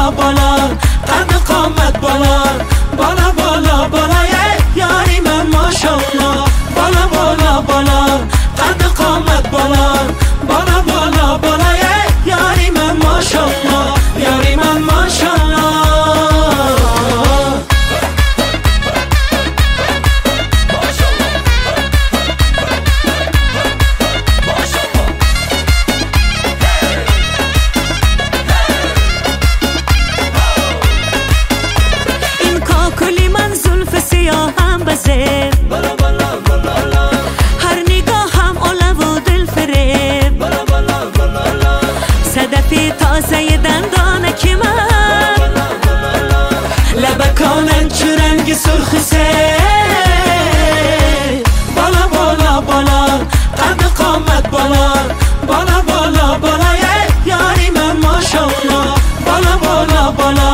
بالا بالا قد قامت بالا بالا بالا بالا یاری من ماشاءالله بالا بالا بالا قد قامت بالا بالا بالا بالا یاری من ماشاءالله یاری من ماشاءالله سیاهم بزه هر نگاه هم علو و دل فریب صدفی تازه دندانه که من لبکانت چه رنگ سرخ سه بالا بالا بالا قد قامت بالا بالا بالا بالا یاری من ماشاءالله بالا بالا بالا